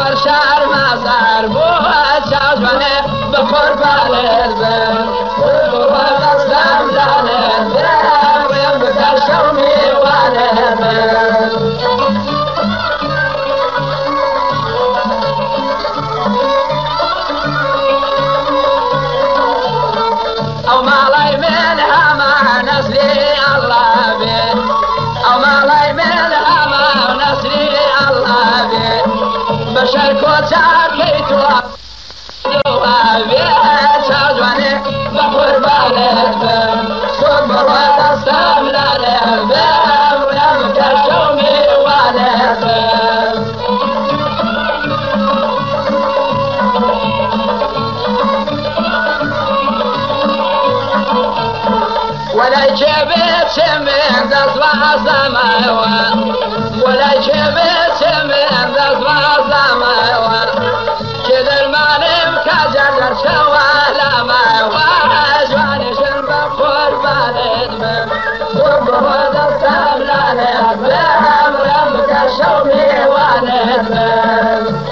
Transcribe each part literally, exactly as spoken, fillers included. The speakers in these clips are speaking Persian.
در شهر مزار بود چشمانه به قربانت بر قربان دستم لانت بر ویم بکر شو میوانت بر او مالای من همه نسلی الله بی او مالای من همه نسلی الله بی بشر کوچر کی تو دوابی چجوانی به قربانت بر قربان دستم لانت بر ویم کشو میوانت بر ولا جبت من ذا السماوات ولا جبت من ذا السماوات كذا المعلم كجر شوالا ما واجواني شرب قربان ادمم قربان دستم لانت بر ربك شومي وانت بر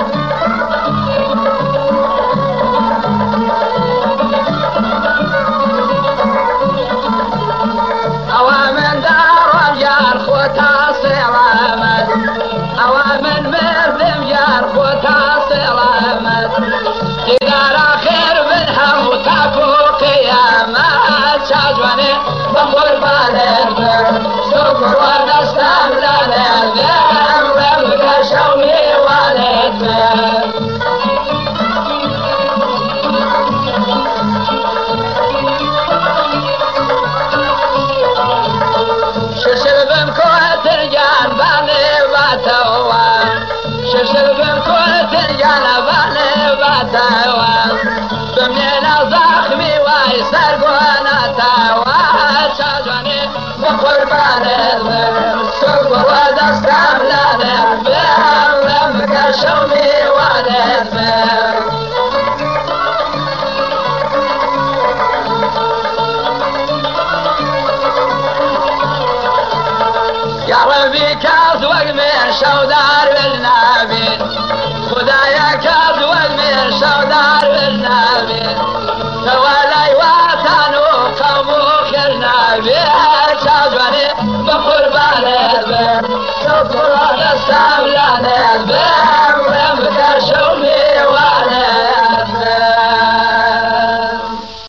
اوامن دارم جار خوتا سلامت اوامن مردم جار خوتا سلامت دیدار آخر من هم تاکو قیامت چجوانی به قربانت بر قربان دستم لانت بر ربک شو میوانت بر ششربم کوتر جان بانه باتوا ششربم کوتر جان بانه باتوا بمنینا زخمی وای سرگوانا تاوا چجوانی به قربانت بر قربان دستم لانت بر ربک شو میوانت بر يا ربي كازوق من شودار بالنبي خدايا كازوق من شودار بالنبي توالي وطنو قومو خرنبي شاجواني بقربانت بر قربان دستم لانت بر